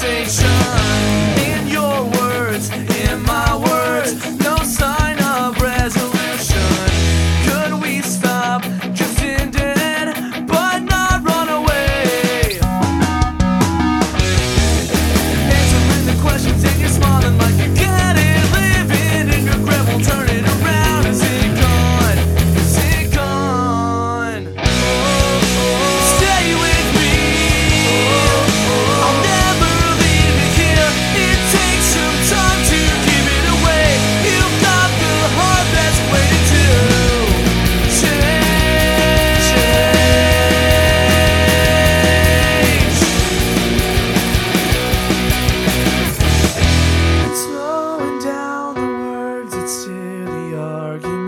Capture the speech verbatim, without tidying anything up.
conversation. In your words, in my words, no sign of resolution. Could we stop drifting dead, but not run away? Answering the questions and you're smiling like you get it. Living in regret won't turn it around. Is it gone? Is it gone? Stay with me. I'll never leave you here. It takes some time to give it away. You've got the heart that's waiting to change. It's slowing down the words that steer the argument.